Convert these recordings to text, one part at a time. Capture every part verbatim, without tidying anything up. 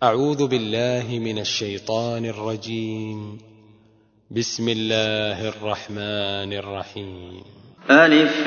أعوذ بالله من الشيطان الرجيم. بسم الله الرحمن الرحيم. ألف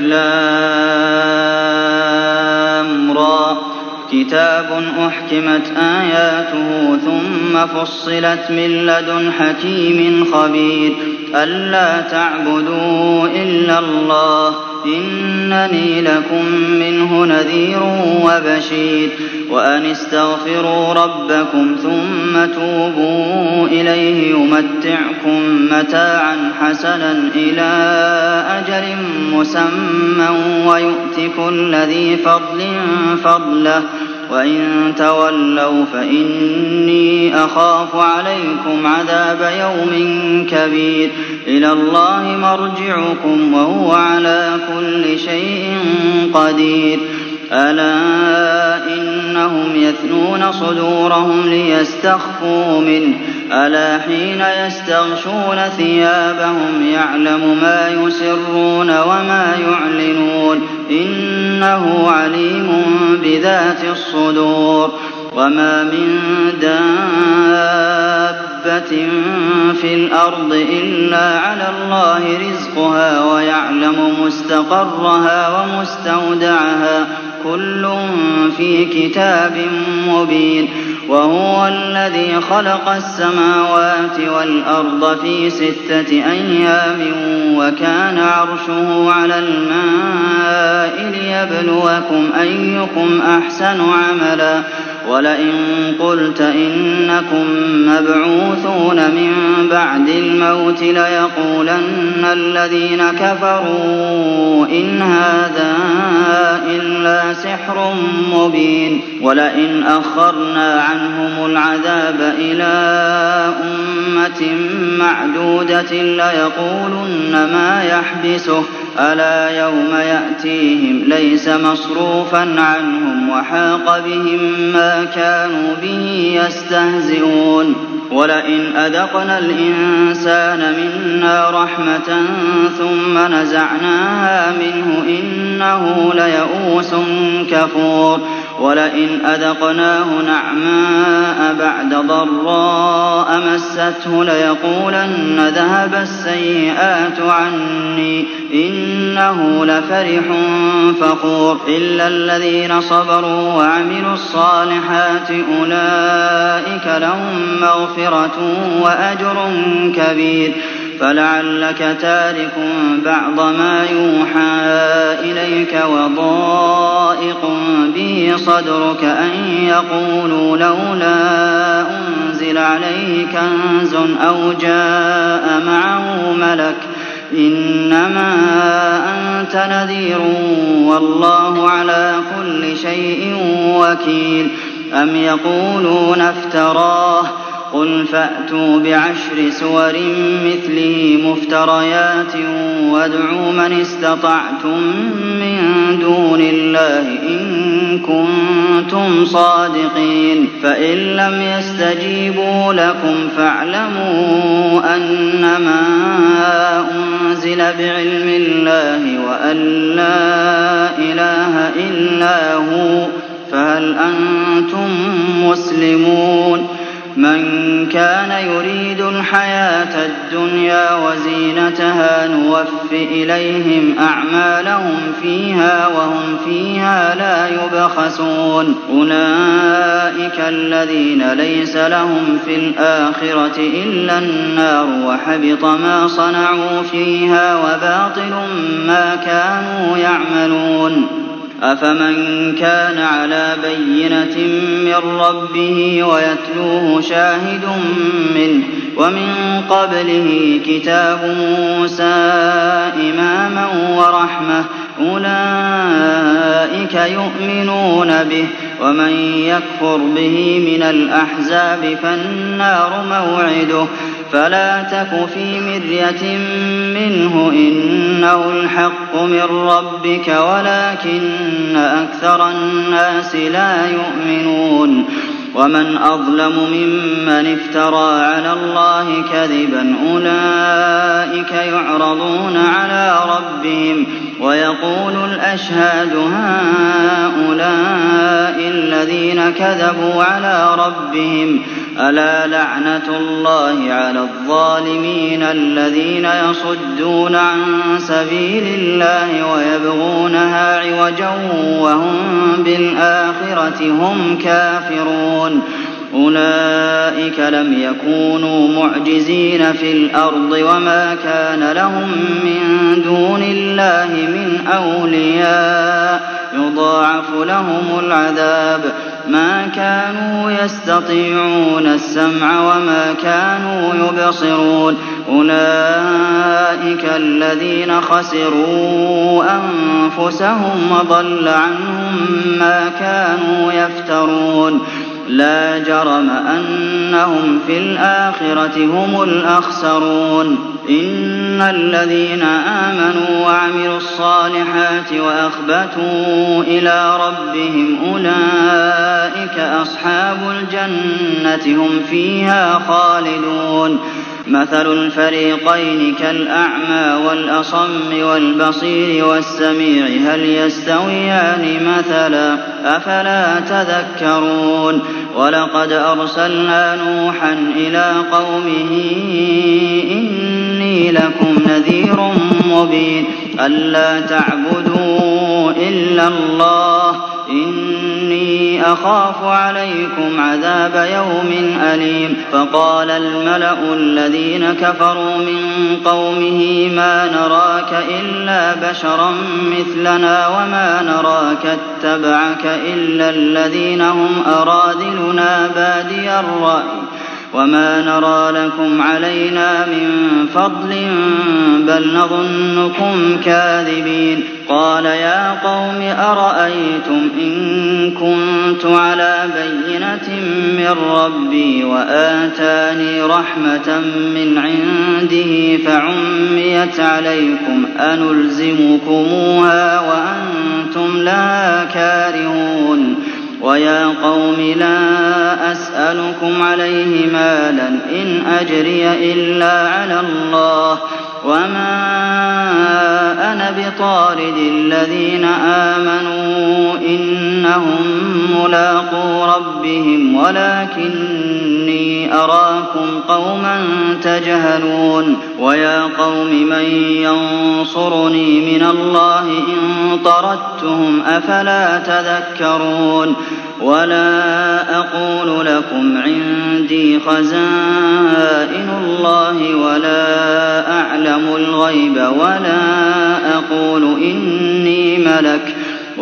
لام را كتاب أحكمت آياته ثم فصلت من لدن حكيم خبير ألا تعبدوا إلا الله إنني لكم منه نذير وبشير وأن استغفروا ربكم ثم توبوا إليه يمتعكم متاعا حسنا إلى أجل مسمى ويؤت كل ذي فضل فضله وإن تولوا فإني أخاف عليكم عذاب يوم كبير إلى الله مرجعكم وهو على كل شيء قدير ألا إنهم يثنون صدورهم ليستخفوا منه ألا حين يستغشون ثيابهم يعلم ما يسرون وما يعلنون إنه عليم بذات الصدور وما من دابة في الأرض إلا على الله رزقها ويعلم مستقرها ومستودعها كل في كتاب مبين وهو الذي خلق السماوات والأرض في ستة أيام وكان عرشه على الماء ليبلوكم أيكم أحسن عملا ولئن قلت إنكم مبعوثون من بعد الموت ليقولن الذين كفروا إن هذا إلا سحر مبين ولئن أخرنا عنهم العذاب إلى أمة معدودة ليقولن ما يحبسه ألا يوم يأتيهم ليس مصروفا عنهم وحاق بهم ما كانوا به يستهزئون ولئن أذقنا الإنسان منا رحمة ثم نزعناها منه إنه ليئوس كفور ولئن أذقناه نعماء بعد ضراء مسته ليقولن ذهب السيئات عني إنه لفرح فخور إلا الذين صبروا وعملوا الصالحات أولئك لهم مغفرة وأجر كبير فلعلك تارك بعض ما يوحى إليك وضائق به صدرك أن يقولوا لولا أنزل عليه كنز أو جاء معه ملك إنما أنت نذير والله على كل شيء وكيل أم يقولون افتراه قل فأتوا بعشر سور مثله مفتريات وادعوا من استطعتم من دون الله إن كنتم صادقين فإن لم يستجيبوا لكم فاعلموا أنما أنزل بعلم الله وأن لا إله إلا هو فهل أنتم مسلمون من كان يريد الحياة الدنيا وزينتها نوف إليهم أعمالهم فيها وهم فيها لا يبخسون أولئك الذين ليس لهم في الآخرة إلا النار وحبط ما صنعوا فيها وباطل ما كانوا يعملون أفمن كان على بينة من ربه ويتلوه شاهد منه ومن قبله كتاب موسى إماما ورحمة أولئك يؤمنون به ومن يكفر به من الأحزاب فالنار موعده فلا تك في مرية منه إنه الحق من ربك ولكن أكثر الناس لا يؤمنون ومن أظلم ممن افترى على الله كذبا أولئك يعرضون على ربهم ويقول الأشهاد هؤلاء الذين كذبوا على ربهم ألا لعنة الله على الظالمين الذين يصدون عن سبيل الله ويبغونها عوجا وهم بالآخرة هم كافرون أولئك لم يكونوا معجزين في الأرض وما كان لهم من دون الله من أولياء يضاعف لهم العذاب ما كانوا يستطيعون السمع وما كانوا يبصرون أولئك الذين خسروا أنفسهم وضل عنهم ما كانوا يفترون لا جرم أنهم في الآخرة هم الأخسرون إن الذين آمنوا وعملوا الصالحات وأخبتوا إلى ربهم أولئك أصحاب الجنة هم فيها خالدون مثل الفريقين كالأعمى والأصم والبصير والسميع هل يستويان مثلا أفلا تذكرون ولقد أرسلنا نوحا إلى قومه إني لكم نذير مبين ألا تعبدوا إلا الله إني أخاف عليكم عذاب يوم أليم فقال الملأ الذين كفروا من قومه ما نراك إلا بشرا مثلنا وما نراك اتبعك إلا الذين هم أراذلنا بادي الرأي وما نرى لكم علينا من فضل بل نظنكم كاذبين قال يا قوم أرأيتم إن كنت على بينة من ربي وآتاني رحمة من عنده فعميت عليكم أنلزمكموها وأنتم لا كارهون ويا قوم لا أسألكم عليه مالا إن أجري إلا على الله وما أنا بطارد الذين آمنوا إنهم ملاقو ربهم ولكني أراكم قوما تجهلون ويا قوم من ينصرني من الله إن طردتهم أفلا تذكرون ولا أقول لكم عندي خزائن الله ولا أعلم الغيب ولا أقول إني ملك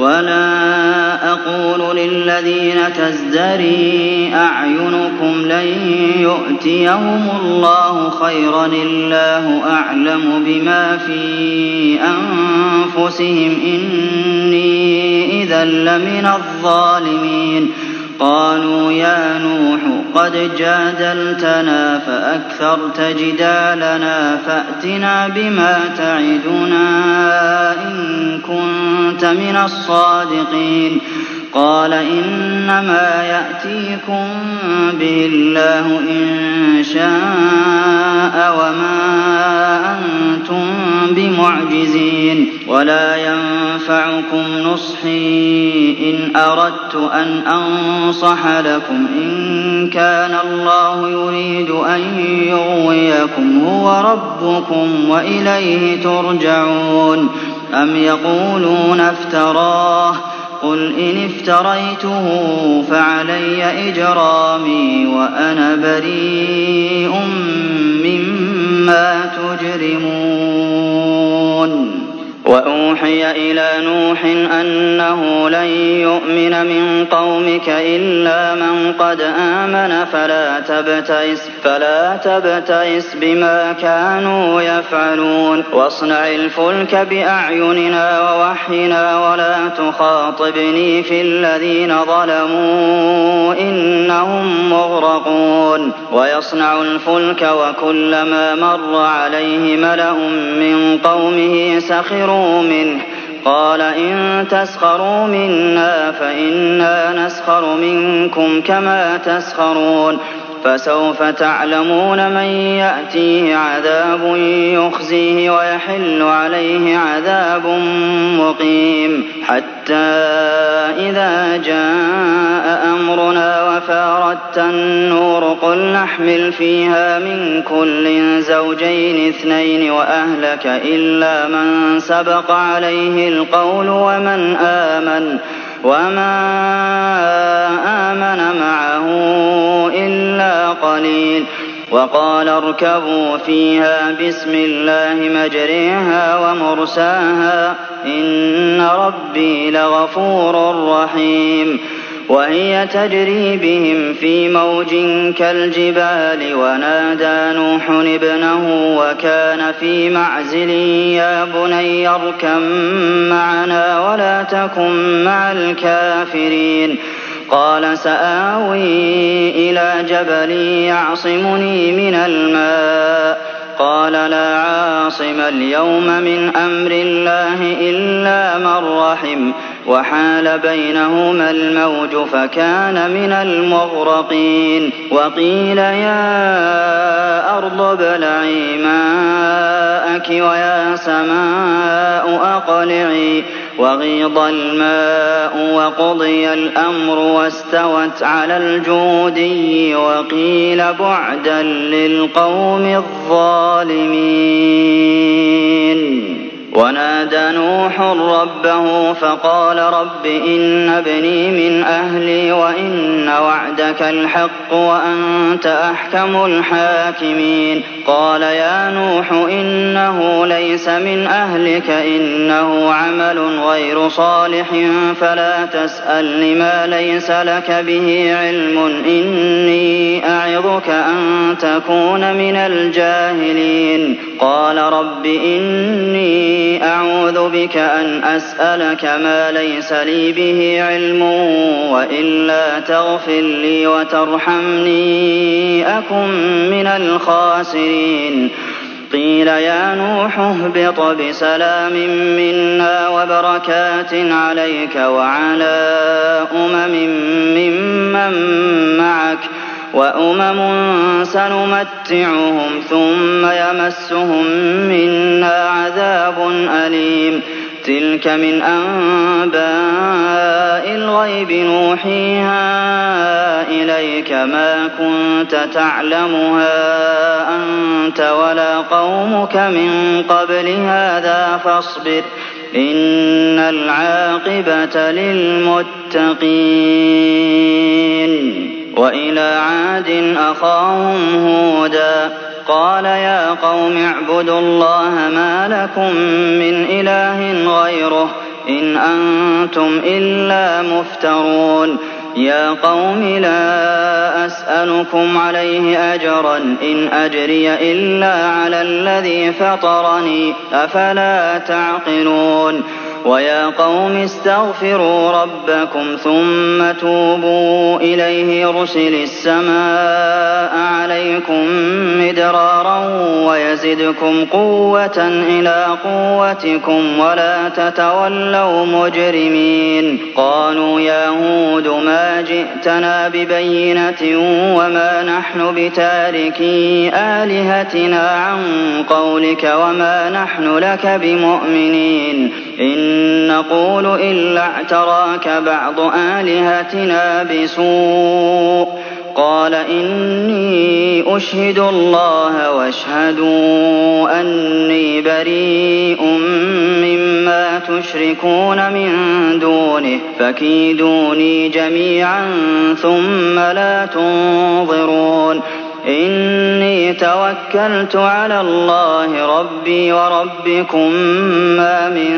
ولا أقول للذين تزدري أعينكم لن يؤتيهم الله خيرا الله أعلم بما في أنفسهم إني إذا لمن الظالمين قالوا يا نوح قد جادلتنا فأكثرت جدالنا فأتنا بما تعدنا إن كنت من الصادقين قال إنما يأتيكم به الله إن شاء وما أنتم بمعجزين ولا ينفعكم نصحي إن أردت أن أنصح لكم إن كان الله يريد أن يغويكم هو ربكم وإليه ترجعون أم يقولون افتراه قل إن افتريته فعلي إجرامي وأنا بريء مما تجرمون وأوحي إلى نوح أنه لن يؤمن من قومك إلا من قد آمن فلا تبتئس فلا تبتئس بما كانوا يفعلون واصنع الفلك بأعيننا ووحينا ولا تخاطبني في الذين ظلموا إنهم مغرقون ويصنع الفلك وكلما مر عليه ملأ من قومه سخروا منه قال إن تسخروا منا فإنا نسخر منكم كما تسخرون فسوف تعلمون من يأتيه عذاب يخزيه ويحل عليه عذاب مقيم حتى إذا جاء أمرنا وفارت النور قل نحمل فيها من كل زوجين اثنين وأهلك إلا من سبق عليه القول ومن آمن وما آمن معه إلا قليل وقال اركبوا فيها بسم الله مجريها ومرساها إن ربي لغفور رحيم وهي تجري بهم في موج كالجبال ونادى نوح ابنه وكان في معزل يا بني اركب معنا ولا تكن مع الكافرين قال سآوي إلى جبل يعصمني من الماء قال لا عاصم اليوم من أمر الله إلا من رحم وحال بينهما الموج فكان من المغرقين وقيل يا أرض ابلعي ماءك ويا سماء أقلعي وغيض الماء وقضي الأمر واستوت على الجودي وقيل بعدا للقوم الظالمين ونادى نوح ربه فقال رب إن ابني من أهلي وإن وعدك الحق وأنت أحكم الحاكمين قال يا نوح إنه ليس من أهلك إنه عمل غير صالح فلا تسأل ما ليس لك به علم إني أعظك أن تكون من الجاهلين قال رب إني أعوذ بك أن أسألك ما ليس لي به علم وإلا تغفر لي وترحمني أكن من الخاسرين قيل يا نوح اهبط بسلام منا وبركات عليك وعلى أمم ممن معك وأمم سنمتعهم ثم يمسهم منا عذاب أليم تلك من أنباء الغيب نوحيها إليك ما كنت تعلمها أنت ولا قومك من قبل هذا فاصبر إن العاقبة للمتقين وإلى عاد أخاهم هودا قال يا قوم اعبدوا الله ما لكم من إله غيره إن أنتم إلا مفترون يا قوم لا أسألكم عليه أجرا إن أجري إلا على الذي فطرني أفلا تعقلون ويا قوم استغفروا ربكم ثم توبوا إليه يرسل السماء عليكم مدرارا ويزدكم قوة إلى قوتكم ولا تتولوا مجرمين قالوا يا هود ما جئتنا ببينة وما نحن بتاركي آلهتنا عن قولك وما نحن لك بمؤمنين إن نقول إلا اعتراك بعض آلهتنا بسوء قال إني أشهد الله واشهدوا أني بريء مما تشركون من دونه فكيدوني جميعا ثم لا تنظرون إني توكلت على الله ربي وربكم ما من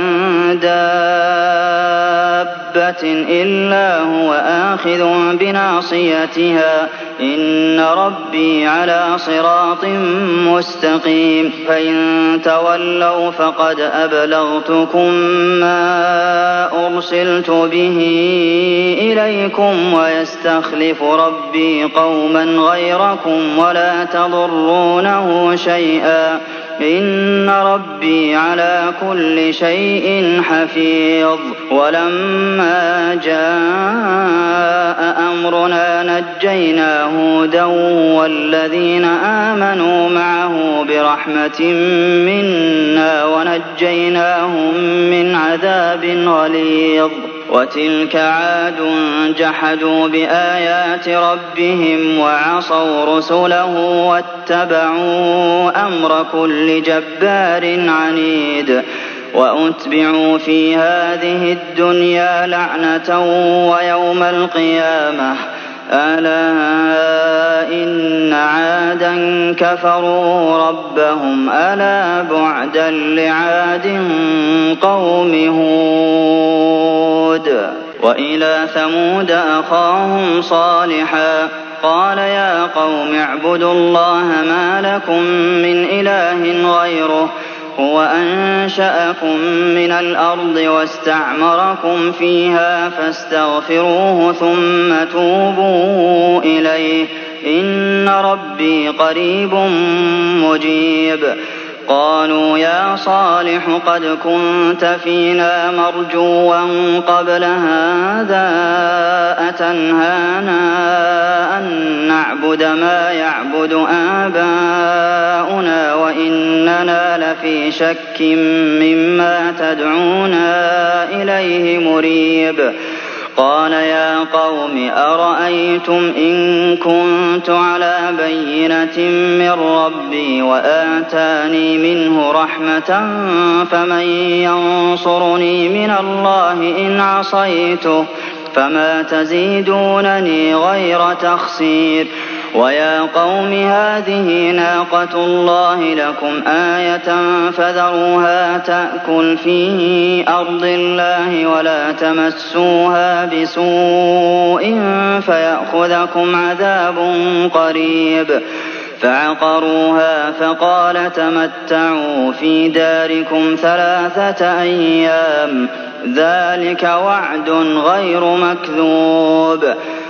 دابة إلا هو آخذ بناصيتها إن ربي على صراط مستقيم فإن تولوا فقد أبلغتكم ما أرسلت به إليكم ويستخلف ربي قوما غيركم ولا تضرونه شيئا إن ربي على كل شيء حفيظ ولما جاء أمرنا نجينا هودا والذين آمنوا معه برحمة منا ونجيناهم من عذاب غليظ وتلك عاد جحدوا بآيات ربهم وعصوا رسله واتبعوا أمر كل جبار عنيد وأتبعوا في هذه الدنيا لعنة ويوم القيامة ألا إن عادا كفروا ربهم ألا بعدا لعاد قوم هود وإلى ثمود أخاهم صالحا قال يا قوم اعبدوا الله ما لكم من إله غيره هو أنشأكم من الأرض واستعمركم فيها فاستغفروه ثم توبوا إليه إن ربي قريب مجيب قالوا يا صالح قد كنت فينا مرجوا قبل هذا أتنهانا أن نعبد ما يعبد آباؤنا وإننا لفي شك مما تدعونا إليه مريب قال يا قوم أرأيتم إن كنت على بينة من ربي وآتاني منه رحمة فمن ينصرني من الله إن عصيته فما تزيدونني غير تخسير ويا قوم هذه ناقة الله لكم آية فذروها تأكل في أرض الله ولا تمسوها بسوء فيأخذكم عذاب قريب فعقروها فقال تمتعوا في داركم ثلاثة أيام ذلك وعد غير مكذوب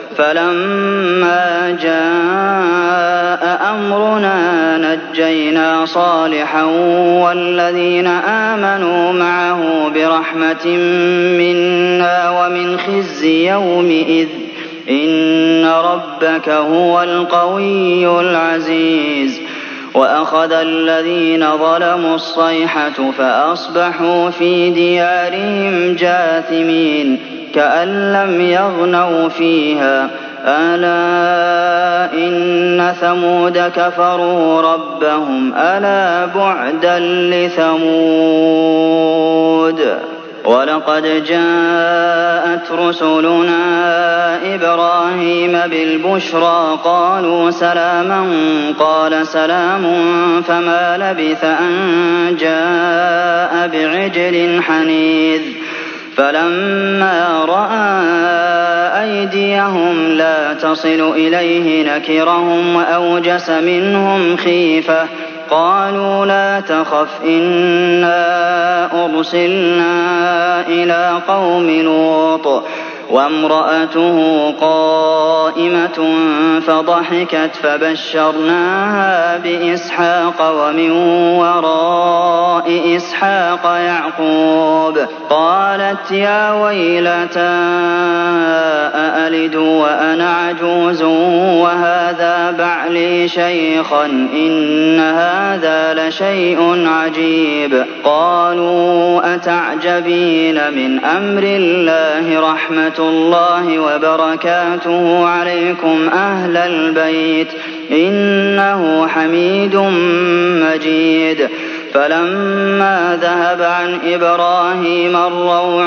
فلما جاء أمرنا نجينا صالحا والذين آمنوا معه برحمة منا ومن خزي يومئذ إن ربك هو القوي العزيز وأخذ الذين ظلموا الصيحة فأصبحوا في ديارهم جاثمين كأن لم يغنوا فيها ألا إن ثمود كفروا ربهم ألا بعدا لثمود ولقد جاءت رسلنا إبراهيم بالبشرى قالوا سلاما قال سلام فما لبث أن جاء بعجل حنيذ فلما رأى أيديهم لا تصل إليه نكرهم وأوجس منهم خيفة قالوا لا تخف إنا أرسلنا إلى قوم لوط وامرأته قائمة فضحكت فبشرناها بإسحاق ومن وراء إسحاق يعقوب قالت يا ويلتى أألد وأنا عجوز وهذا بعلي شيخا إن هذا لشيء عجيب قالوا أتعجبين من أمر الله رحمة الله وبركاته عليكم أهل البيت إنه حميد مجيد فلما ذهب عن إبراهيم الروع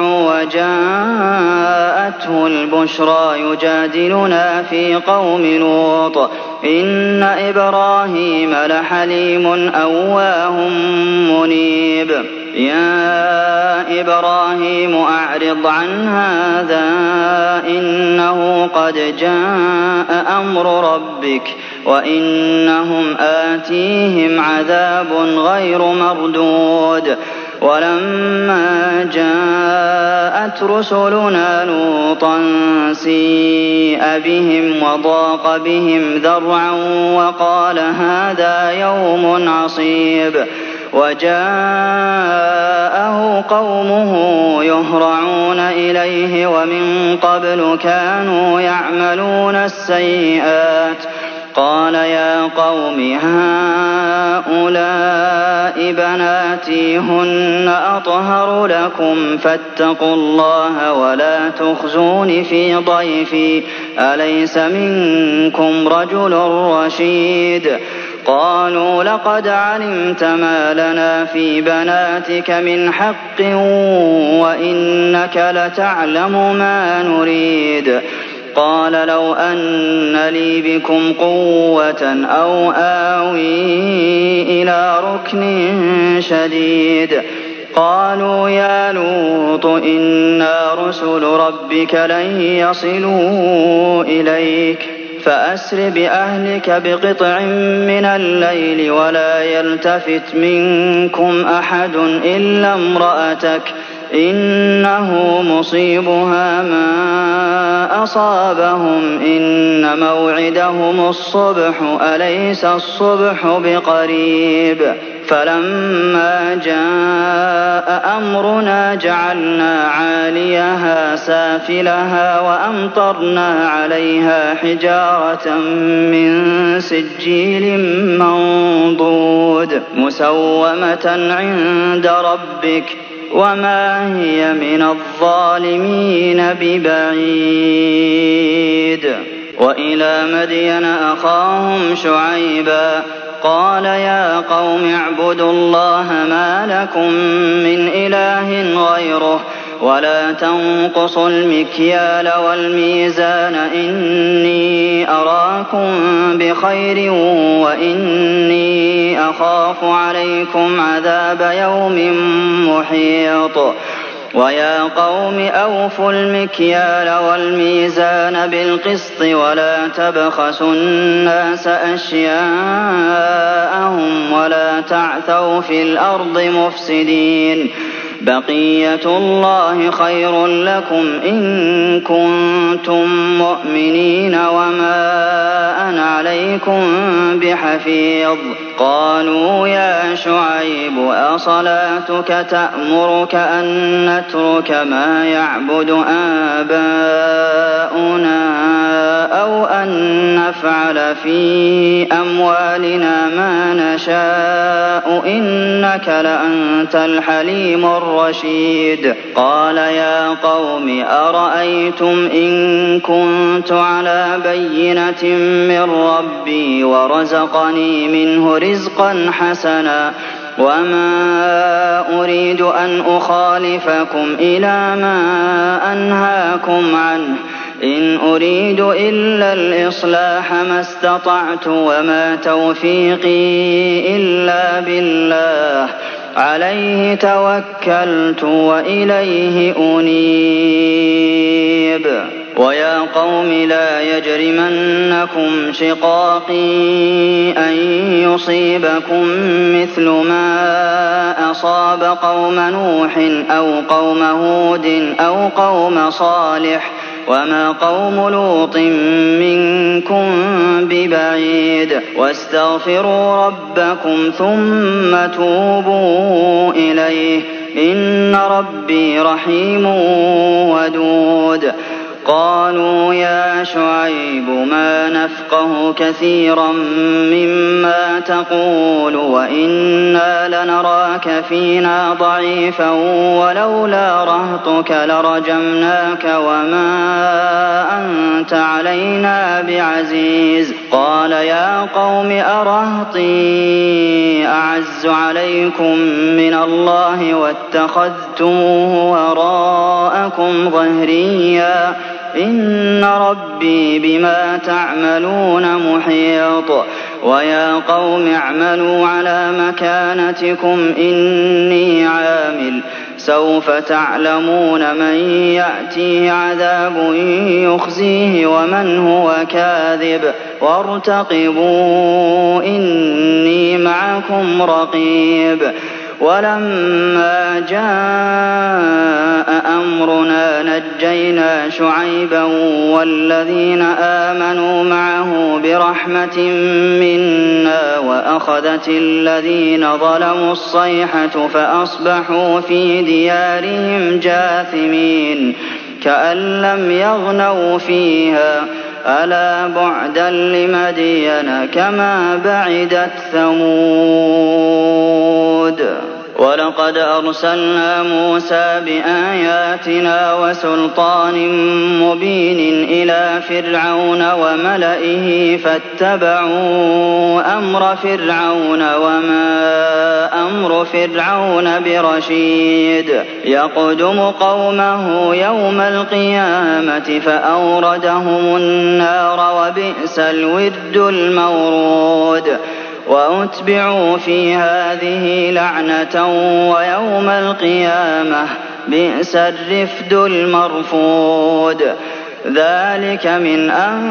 وجاءته البشرى يجادلنا في قوم لوط إن إبراهيم لحليم أواه منيب يا إبراهيم أعرض عن هذا إنه قد جاء أمر ربك وإنهم آتيهم عذاب غير مردود ولما جاءت رسلنا لوطا سيء بهم وضاق بهم ذرعا وقال هذا يوم عصيب وجاءه قومه يهرعون إليه ومن قبل كانوا يعملون السيئات قال يا قوم هؤلاء بناتي هن أطهر لكم فاتقوا الله ولا تخزون في ضيفي أليس منكم رجل رشيد قالوا لقد علمت ما لنا في بناتك من حق وإنك لتعلم ما نريد قال لو أن لي بكم قوة أو آوي إلى ركن شديد قالوا يا لوط إنا رسل ربك لن يصلوا إليك فأسر بأهلك بقطع من الليل ولا يلتفت منكم أحد إلا امرأتك إنه مصيبها ما أصابهم إن موعدهم الصبح أليس الصبح بقريب فلما جاء أمرنا جعلنا عاليها سافلها وأمطرنا عليها حجارة من سجيل منضود مسومة عند ربك وما هي من الظالمين ببعيد وإلى مدين أخاهم شعيبا قال يا قوم اعبدوا الله ما لكم من إله غيره ولا تنقصوا المكيال والميزان إني أراكم بخير وإني أخاف عليكم عذاب يوم محيط ويا قوم أوفوا المكيال والميزان بالقسط ولا تبخسوا الناس أشياءهم ولا تعثوا في الأرض مفسدين بقية الله خير لكم إن كنتم مؤمنين وما أنا عليكم بحفيظ قالوا يا شعيب أصلاتك تأمرك أن نترك ما يعبد آباؤنا أو أن نفعل في أموالنا ما نشاء إنك لأنت الحليم الرشيد قال يا قوم أرأيتم إن كنت على بينة من ربي ورزقني منه رزقا حسنا وما أريد أن أخالفكم إلى ما أنهاكم عنه إن أريد إلا الإصلاح ما استطعت وما توفيقي إلا بالله عليه توكلت وإليه أنيب ويا قوم لا يجرمنكم شقاقي أن يصيبكم مثل ما أصاب قوم نوح أو قوم هود أو قوم صالح وما قوم لوط منكم ببعيد واستغفروا ربكم ثم توبوا إليه إن ربي رحيم ودود قالوا يا شعيب ما نفقه كثيرا مما تقول وإنا لنراك فينا ضعيفا ولولا رهطك لرجمناك وما أنت علينا بعزيز قال يا قوم أرهطي أعز عليكم من الله واتخذتموه وراءكم ظهريا إن ربي بما تعملون محيط ويا قوم اعملوا على مكانتكم إني عامل سوف تعلمون من يأتيه عذاب يخزيه ومن هو كاذب وارتقبوا إني معكم رقيب وَلَمَّا جَاءَ أَمْرُنَا نَجَّيْنَا شُعَيْبًا وَالَّذِينَ آمَنُوا مَعَهُ بِرَحْمَةٍ مِّنَّا وَأَخَذَتِ الَّذِينَ ظَلَمُوا الصَّيْحَةُ فَأَصْبَحُوا فِي دِيَارِهِمْ جَاثِمِينَ كَأَن لَّمْ يَغْنَوْا فِيهَا ۗ أَلَا بُعْدًا لِّمَدْيَنَ كَمَا بَعِدَتْ ثَمُودُ. وَلَقَدْ أَرْسَلْنَا مُوسَىٰ بِآيَاتِنَا وَسُلْطَانٍ مُّبِينٍ إِلَىٰ فِرْعَوْنَ وَمَلَئِهِ فَاتَّبَعُوا أَمْرَ فِرْعَوْنَ ۖ وَمَا أَمْرُ فِرْعَوْنَ بِرَشِيدٍ يَقْدُمُ قَوْمَهُ يَوْمَ الْقِيَامَةِ فَأَوْرَدَهُمُ النَّارَ ۖ وَبِئْسَ الْوِرْدُ الْمَوْرُودُ. وَأُتْبِعُوا فِي هَٰذِهِ لَعْنَةً وَيَوْمَ الْقِيَامَةِ ۚ بِئْسَ الرِّفْدُ الْمَرْفُودُ. ذَٰلِكَ مِنْ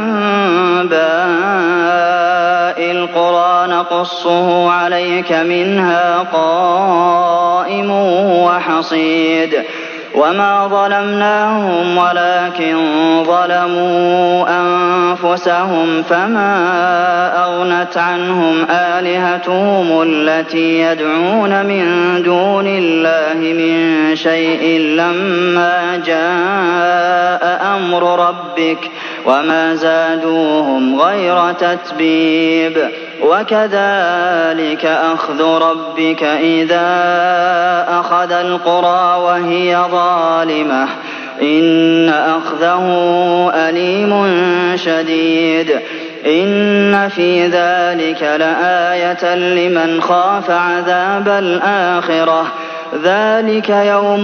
أَنبَاءِ الْقُرَىٰ نَقُصُّهُ عَلَيْكَ ۖ مِنْهَا قَائِمٌ وَحَصِيدٌ. وَمَا ظَلَمْنَاهُمْ وَلَٰكِن ظَلَمُوا أَنفُسَهُمْ ۖ فَمَا أَغْنَتْ عَنْهُمْ آلِهَتُهُمُ الَّتِي يَدْعُونَ مِن دُونِ اللَّهِ مِن شَيْءٍ لَّمَّا جَاءَ أَمْرُ رَبِّكَ ۖ وَمَا زَادُوهُمْ غَيْرَ تَتْبِيبٍ. وَكَذَٰلِكَ أَخْذُ رَبِّكَ إِذَا أَخَذَ الْقُرَىٰ وَهِيَ ظَالِمَةٌ ۚ إِنَّ أَخْذَهُ أَلِيمٌ شَدِيدٌ. إِنَّ فِي ذَٰلِكَ لَآيَةً لِّمَنْ خَافَ عَذَابَ الْآخِرَةِ ۚ ذَٰلِكَ يَوْمٌ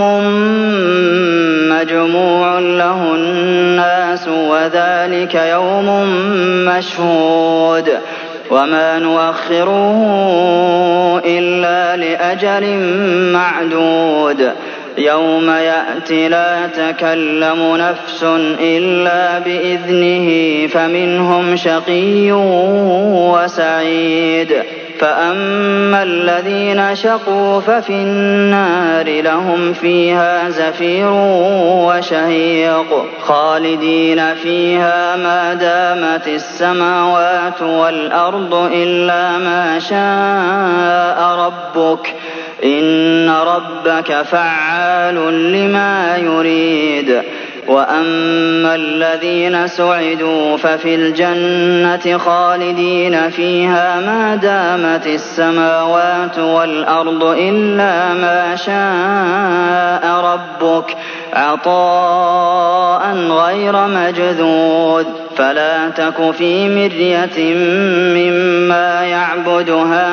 مَّجْمُوعٌ لَّهُ النَّاسُ ۖ وَذَٰلِكَ يَوْمٌ مَّشْهُودٌ. وَمَا نُؤَخِّرُهُ إِلَّا لِأَجَلٍ مَّعْدُودٍ. يَوْمَ يَأْتِ لَا تَكَلَّمُ نَفْسٌ إِلَّا بِإِذْنِهِ ۚ فَمِنْهُمْ شَقِيٌّ وَسَعِيدٌ. فَأَمَّا الَّذِينَ شَقُوا فَفِي النَّارِ لَهُمْ فِيهَا زَفِيرٌ وَشَهِيقٌ خَالِدِينَ فِيهَا مَا دَامَتِ السَّمَاوَاتُ وَالْأَرْضُ إِلَّا مَا شَاءَ رَبُّكَ ۚ إِنَّ رَبَّكَ فَعَّالٌ لِّمَا يُرِيدُ. وَأَمَّا الَّذِينَ سُعِدُوا فَفِي الْجَنَّةِ خَالِدِينَ فِيهَا مَا دَامَتِ السَّمَاوَاتُ وَالْأَرْضُ إِلَّا مَا شَاءَ رَبُّكَ ۖ عَطَاءً غَيْرَ مَجْذُوذٍ. فَلَا تَكُ فِي مِرْيَةٍ مِّمَّا يَعْبُدُ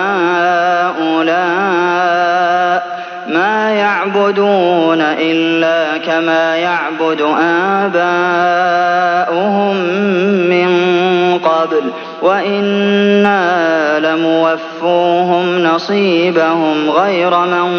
هَٰؤُلَاءِ ۚ مَا يَعْبُدُونَ إِلَّا كَمَا يَعْبُدُ آبَاؤُهُم مِّن قَبْلُ ۚ وَإِنَّا لَمُوَفُّوهُمْ نَصِيبَهُمْ غَيْرَ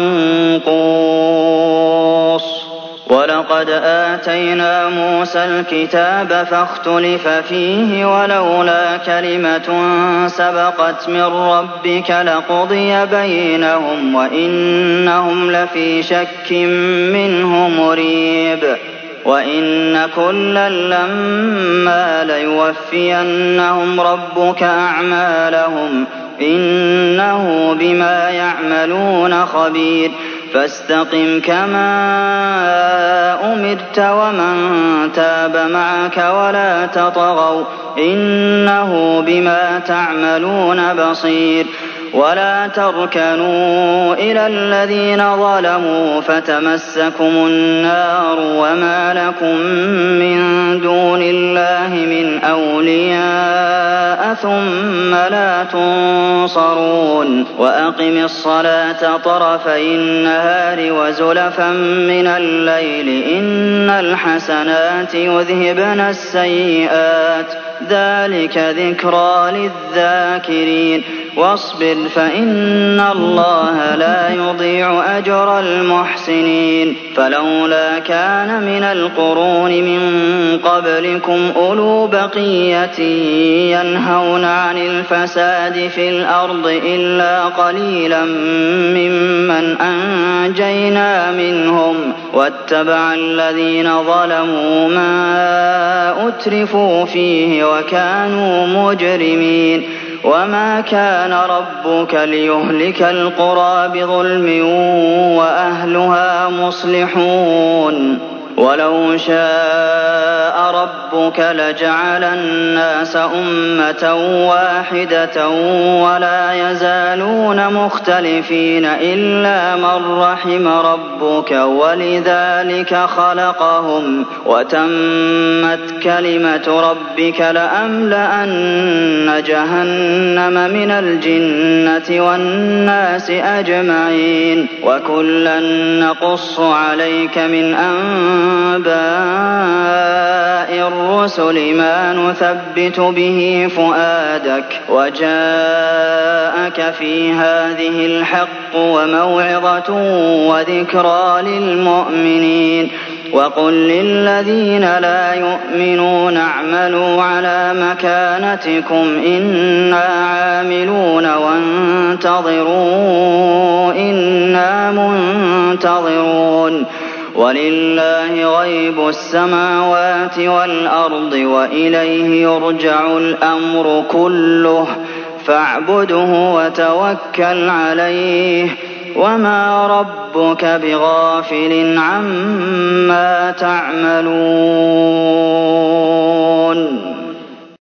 مَنقُوصٍ. وَلَقَدْ آتَيْنَا مُوسَى الْكِتَابَ فَاخْتُلِفَ فِيهِ ۚ وَلَوْلَا كَلِمَةٌ سَبَقَتْ مِن رَّبِّكَ لَقُضِيَ بَيْنَهُمْ ۚ وَإِنَّهُمْ لَفِي شَكٍّ مِّنْهُ مُرِيبٍ. وَإِنَّ كُلًّا لَّمَّا لَيُوَفِّيَنَّهُمْ رَبُّكَ أَعْمَالَهُمْ ۚ إِنَّهُ بِمَا يَعْمَلُونَ خَبِيرٌ. فَاسْتَقِمْ كَمَا أُمِرْتَ وَمَن تَابَ مَعَكَ وَلَا تَطْغَوْا ۚ إِنَّهُ بِمَا تَعْمَلُونَ بَصِيرٌ. وَلَا تَرْكَنُوا إِلَى الَّذِينَ ظَلَمُوا فَتَمَسَّكُمُ النَّارُ وَمَا لَكُم مِّن دُونِ اللَّهِ مِنْ أَوْلِيَاءَ ثُمَّ لَا تُنصَرُونَ. وَأَقِمِ الصَّلَاةَ طَرَفَيِ النَّهَارِ وَزُلَفًا مِّنَ اللَّيْلِ ۚ إِنَّ الْحَسَنَاتِ يُذْهِبْنَ السَّيِّئَاتِ ۚ ذَٰلِكَ ذِكْرَىٰ لِلذَّاكِرِينَ. واصبر فإن الله لا يضيع أجر المحسنين فلولا كان من القرون من قبلكم أولو بقية ينهون عن الفساد في الأرض إلا قليلا ممن أنجينا منهم واتبع الذين ظلموا ما أترفوا فيه وكانوا مجرمين وما كان ربك ليهلك القرى بظلم وأهلها مصلحون ولو شاء ربك لجعل الناس أمة واحدة ولا يزالون مختلفين إلا من رحم ربك ولذلك خلقهم وتمت كلمة ربك لأملأن جهنم من الجنة والناس أجمعين وكلا نقص عليك من أنباء الرسل ما نثبت به فؤادك وجاءك في هذه الحق وموعظة وذكرى للمؤمنين وقل للذين لا يؤمنون اعملوا على مكانتكم إنا عاملون وانتظروا إنا منتظرون ولله غيب السماوات والأرض وإليه يرجع الأمر كله فاعبده وتوكل عليه وما ربك بغافل عما تعملون